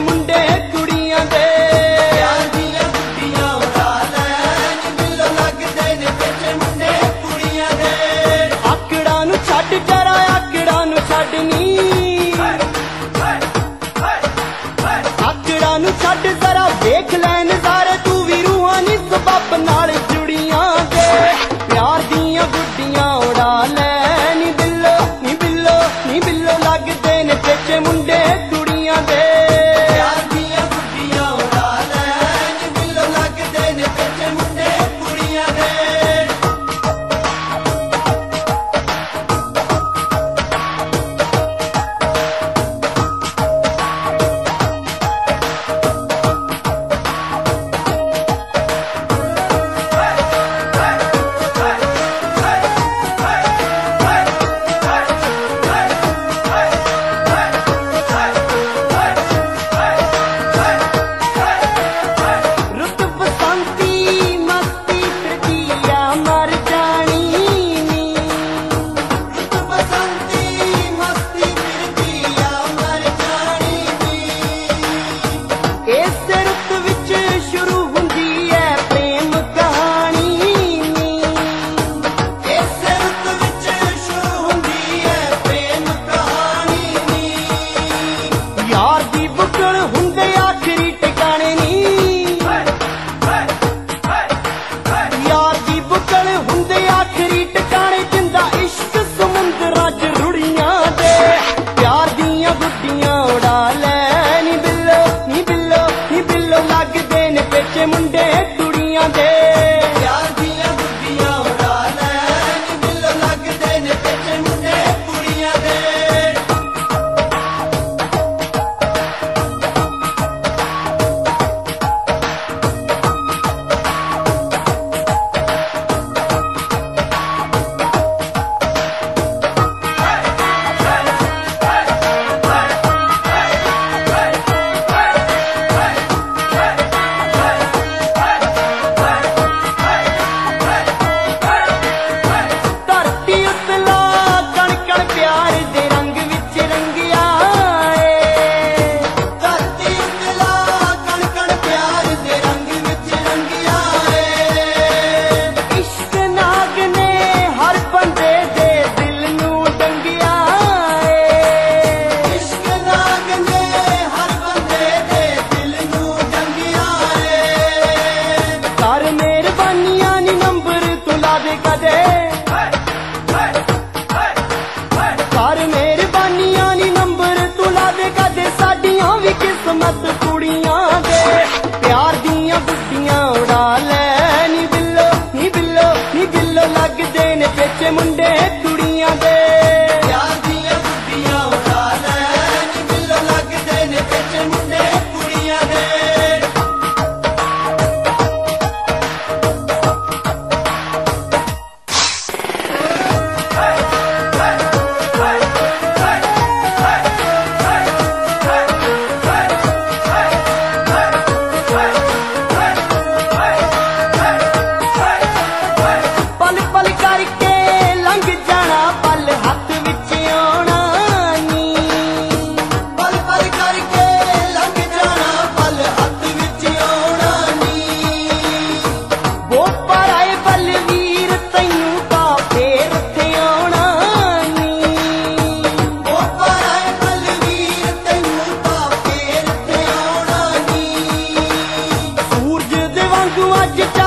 मुंडे कुड़ियां दे प्यार दियां गुड्डियां उड़ा लैन बिल्लो लगदे ने पिछ मुंडे कुड़ियां दे आकड़ा नू छड्ड जरा आकड़ा नू छड्ड नी आकड़ा नू छड्ड जरा देख लैन सारे तू भी रूहानी सबब नाल जुड़ियां दे प्यार दियां गुड्डियां उड़ा लैन बिल्लो नी बिल्लो नी बिल्लो लगदे ने पिछ मुंडे कुड़ियां दे प्यार दियां गुड्डियां उड़ा लैन बिल्लो लगदे ने पिछ मुंडे कुड़ियां दे मुंडे कुड़ियां दे प्यार दियां गुड्डियां उड़ा लैन बिल्लो लगदे ने पिछ मुंडे कुड़ियां दे किस्मत कुड़ियां दे प्यार दियां गुड्डियां उड़ा लैन बिल्लो नी बिल्लो नी बिल्लो लगदे ने पिछ मुंडे कुड़ियां दे प्यार दियां गुड्डियां उड़ा लैन बिल्लो लगदे ने पिछ मुंडे कुड़ियां दे आज